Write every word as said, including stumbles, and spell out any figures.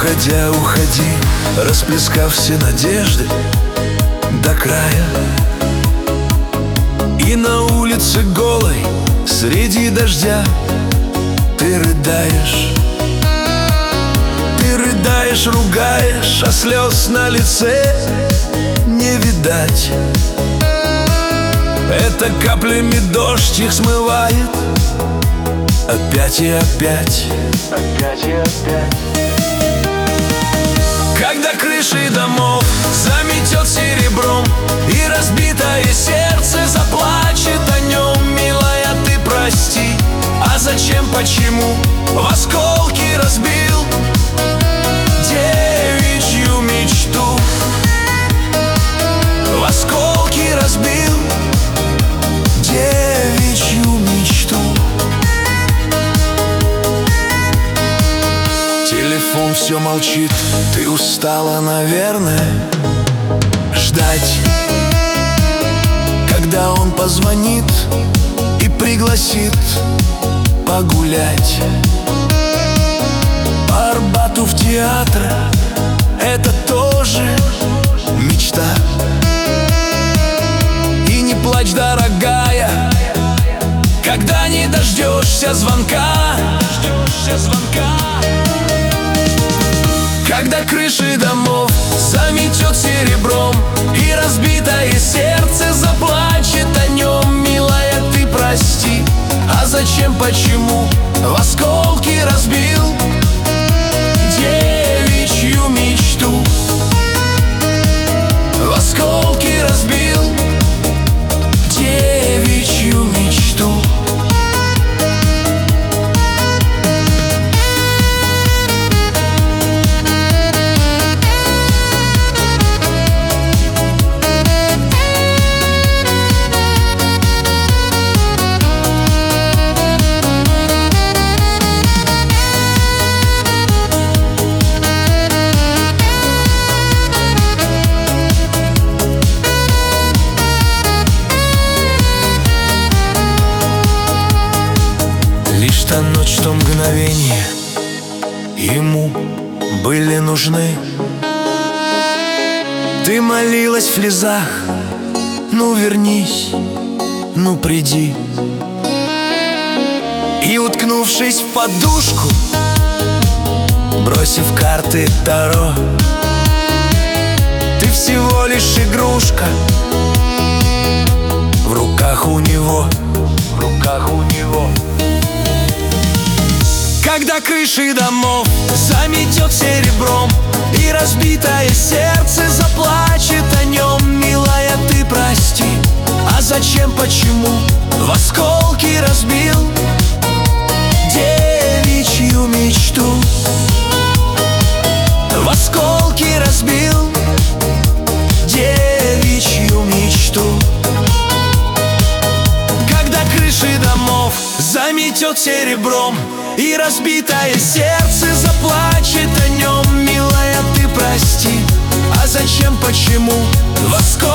Уходя, уходи, расплескав все надежды до края. И на улице голой, среди дождя, ты рыдаешь. Ты рыдаешь, ругаешь, а слез на лице не видать. Это каплями дождь их смывает опять и опять, опять и опять. Когда крыши домов заметет серебром, и разбитое сердце заплачет о нем, милая, ты прости. А зачем, почему в осколки разбил девичью мечту? В осколки разбил девичью мечту. Телефон все молчит, ты устала, наверное, ждать, когда он позвонит и пригласит погулять по Арбату в театр. Это тоже мечта. И не плачь, дорогая, когда не дождешься звонка. Дождешься звонка. Когда крыши домов заметет серебром, и разбитое сердце заплачет о нем, милая, ты прости. А зачем, почему в осколки разбил девичью мечту? В осколки разбил девичью мечту. Лишь та ночь, то мгновение ему были нужны. Ты молилась в слезах: ну вернись, ну приди. И, уткнувшись в подушку, бросив карты Таро, ты всего лишь игрушка в руках у него, в руках у него. Когда крыши домов заметет серебром, и разбитое сердце заплачет о нем, милая, ты прости. А зачем, почему в осколки разбил девичью мечту? В осколки разбил девичью мечту. Когда крыши домов заметет серебром, и разбитое сердце заплачет о нем, милая, ты прости. А зачем, почему в осколки